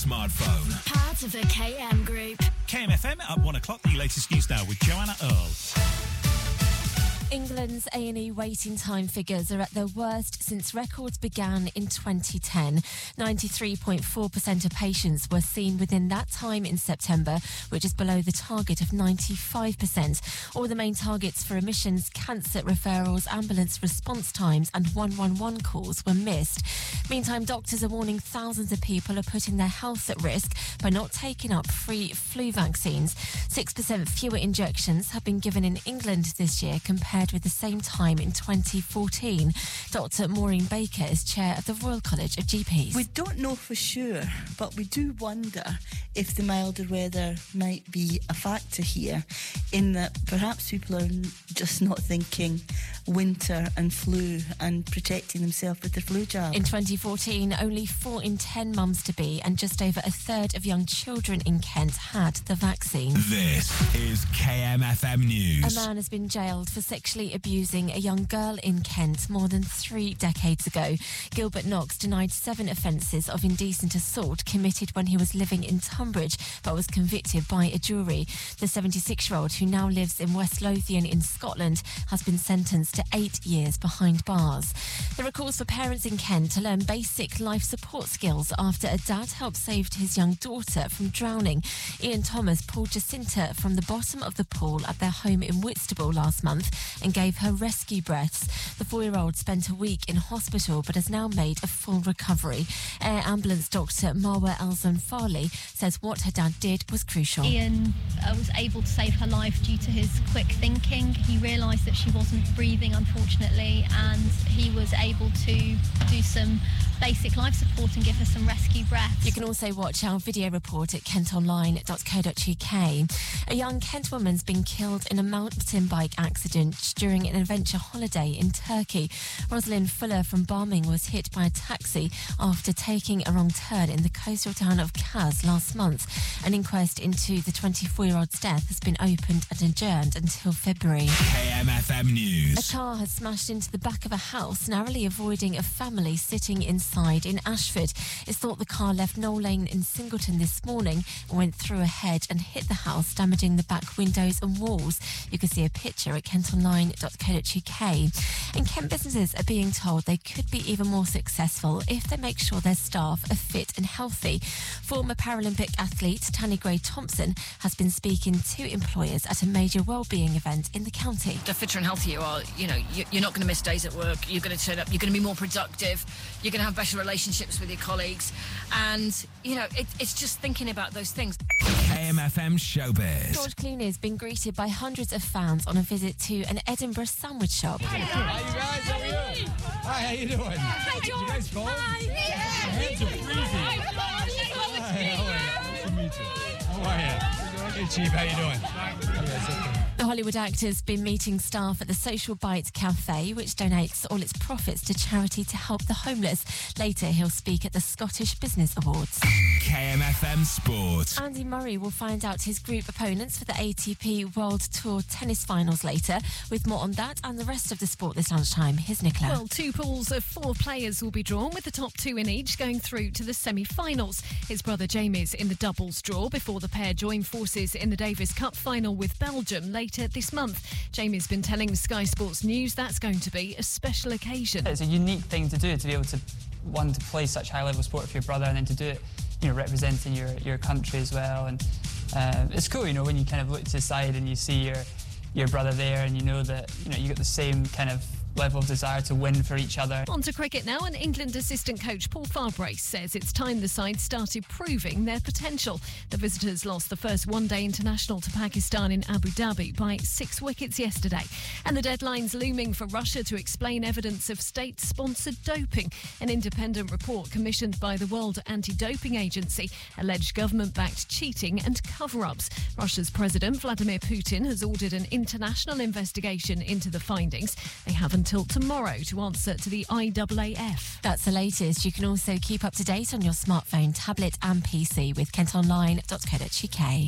smartphone. Part of the KM Group. KMFM at 1 o'clock, the latest news now with Joanna Earl. England's A&E waiting time figures are at their worst since records began in 2010. 93.4% of patients were seen within that time in September, which is below the target of 95%. All the main targets for admissions, cancer referrals, ambulance response times and 111 calls were missed. Meantime, doctors are warning thousands of people are putting their health at risk by not taking up free flu vaccines. 6% fewer injections have been given in England this year compared with the same time in 2014. Dr Maureen Baker is chair of the Royal College of GPs. We don't know for sure, but we do wonder if the milder weather might be a factor here, in that perhaps people are just not thinking winter and flu and protecting themselves with the flu jab. In 2014, only 4 in 10 mums-to-be and just over a third of young children in Kent had the vaccine. This is KMFM News. A man has been jailed for sexually abusing a young girl in Kent more than 3 decades ago. Gilbert Knox denied 7 offences of indecent assault committed when he was living in Tunbridge, but was convicted by a jury. The 76-year-old, who now lives in West Lothian in Scotland, has been sentenced to 8 years behind bars. There are calls for parents in Kent to learn basic life support skills after a dad helped save his young daughter from drowning. Ian Thomas pulled Jacinta from the bottom of the pool at their home in Whitstable last month and gave her rescue breaths. The 4-year-old spent a week in hospital but has now made a full recovery. Air Ambulance Doctor Marwa Al-Zanfali says what her dad did was crucial. Ian was able to save her life due to his quick thinking. He realised that she wasn't breathing, unfortunately, and he was able to do some basic life support and give her some rescue breaths. You can also watch our video report at kentonline.co.uk. A young Kent woman's been killed in a mountain bike accident during an adventure holiday in Turkey. Rosalind Fuller from Barming was hit by a taxi after taking a wrong turn in the coastal town of Kaz last month. An inquest into the 24-year-old's death has been opened and adjourned until February. KMFM News. A car has smashed into the back of a house, narrowly avoiding a family sitting inside in Ashford. It's thought the car left Knoll Lane in Singleton this morning and went through a hedge and hit the house, damaging the back windows and walls. You can see a picture at kentonline.co.uk. And Kent businesses are being told they could be even more successful if they make sure their staff are fit and healthy. Former Paralympic athlete Tanni Gray-Thompson has been speaking to employers at a major wellbeing event in the county. The fitter and healthier you are, you're not going to miss days at work. You're going to turn up. You're going to be more productive. You're going to have better relationships with your colleagues. And, it's just thinking about those things. KMFM Showbiz. George Clooney has been greeted by hundreds of fans on a visit to an Edinburgh sandwich shop. Hi, you guys. How are you? Hi, how you doing? Hi, George. You guys cold? Hi. My hands are freezing. Hi, how are you? Nice to meet you. How are you? Hey, Chief, how you doing? The Hollywood actor's been meeting staff at the Social Bite Cafe, which donates all its profits to charity to help the homeless. Later, he'll speak at the Scottish Business Awards. KMFM Sport. Andy Murray will find out his group opponents for the ATP World Tour tennis finals later. With more on that and the rest of the sport this lunchtime, here's Nicola. Well, 2 pools of 4 players will be drawn, with the top 2 in each going through to the semi-finals. His brother Jamie's in the doubles draw before the pair join forces in the Davis Cup final with Belgium later this month. Jamie's been telling Sky Sports News that's going to be a special occasion. It's a unique thing to do, to be able to play such high-level sport for your brother and then to do it, representing your country as well. And it's cool, when you kind of look to the side and you see your brother there, and you know that you got the same kind of level of desire to win for each other. On to cricket now, and England assistant coach Paul Farbrace says it's time the side started proving their potential. The visitors lost the first one-day international to Pakistan in Abu Dhabi by 6 wickets yesterday. And the deadline's looming for Russia to explain evidence of state-sponsored doping. An independent report commissioned by the World Anti-Doping Agency alleged government-backed cheating and cover-ups. Russia's President Vladimir Putin has ordered an international investigation into the findings. They have until tomorrow to answer to the IAAF. That's the latest. You can also keep up to date on your smartphone, tablet and PC with kentonline.co.uk.